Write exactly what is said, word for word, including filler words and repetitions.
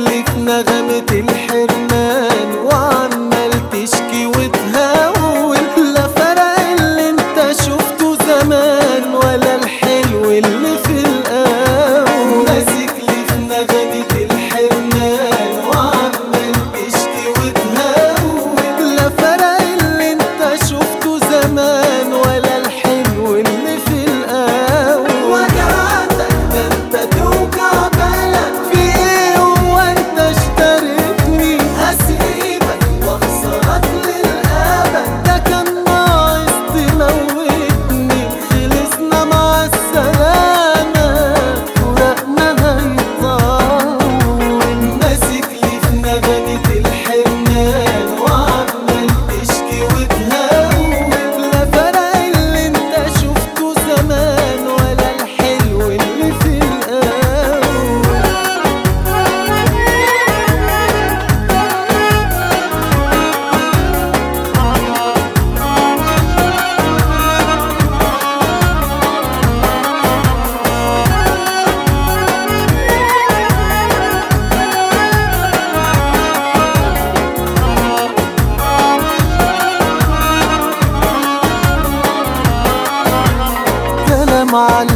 لي في نغمة الحرمان وعمال تشكي وتهون. لا فرق اللي انت شفته زمان ولا الحلو اللي في القاون. ماسك لي في نغمة الحرمان وعمال تشكي وتهون. لا فرق اللي انت شفته زمان ولا الحلو اللي في القاون. وجعتك ده انت توجع بالك في ايه هو انت اشتريتني. هسيبك واخسرك للابد ده كان ناقص تموتني. خلصنا مع السلامة فراقنا هيطول. ماسك لي في نغمة الحرمان وعمال تشكي وتهون. لا فرق اللي انت شفته زمان ولا الحلو اللي في القاون. كلام على